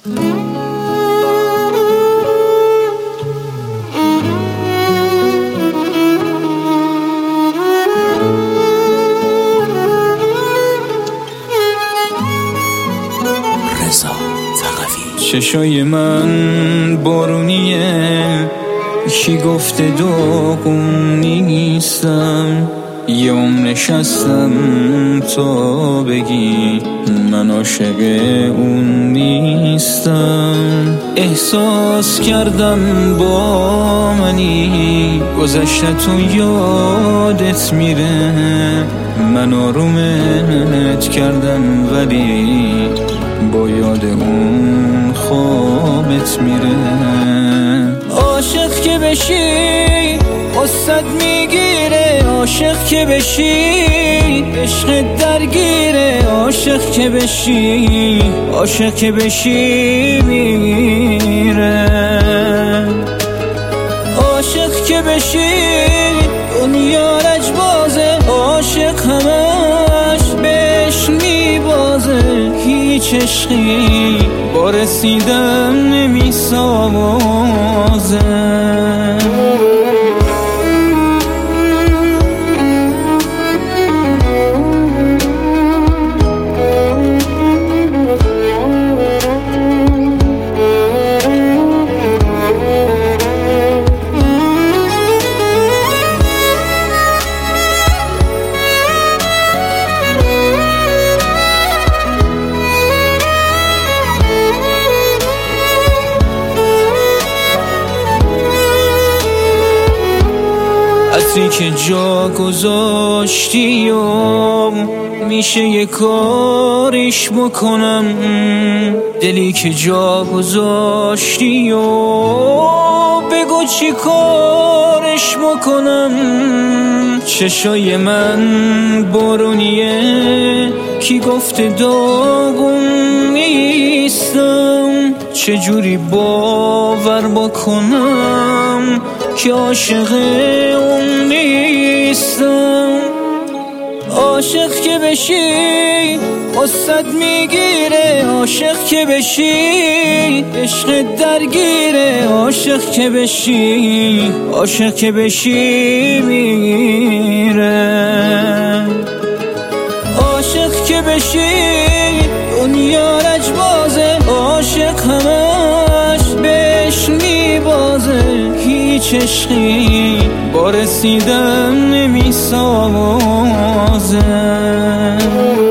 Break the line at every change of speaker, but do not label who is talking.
چشای من بارونیه، کی گفته داغون نیستم؟ یه عمر نشستم تا بگی من عاشق اون نیستم. احساس کردم با منی گذشته تو یادت میره، من آرومت کردم ولی با یاد اون خوابت میره. عاشق که بشی قصت میگیره، عاشق که بشی عشق درگیره، عاشق که بشی عاشق که بشی میره. عاشق که بشی دنیا رجبازه، عاشق همش بهش میبازه، هیچ عشقی با رسیدن نمیسازه. عطری که جا گذاشتی و میشه یه کاریش بکنم، دلی که جا گذاشتی و بگو چی کارش بکنم. چشای من بارونیه، کی گفته داغون نیستم؟ چجوری باور بکنم که عاشق اون نیستم؟ عاشق که بشی قصت میگیره، عاشق که بشی عشق درگیره، عاشق که بشی عاشق که بشی میره. عاشق که بشی دنیا رجبازه، عاشق همش بهش میبازه، هیچ عشقی با رسیدن نمیسازه.